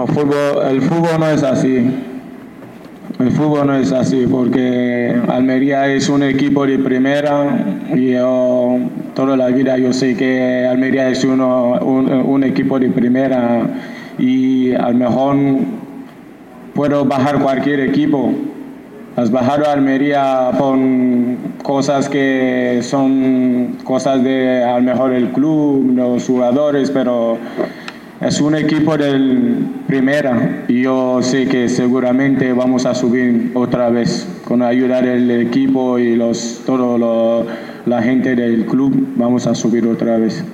No, el fútbol no es así. El fútbol no es así porque Almería es un equipo de primera y yo toda la vida yo sé que Almería es un equipo de primera y a lo mejor puedo bajar cualquier equipo. Has bajado a Almería con cosas que son cosas de a lo mejor el club, los jugadores, pero es un equipo del primera y yo sé que seguramente vamos a subir otra vez con ayuda del equipo y la gente del club vamos a subir otra vez.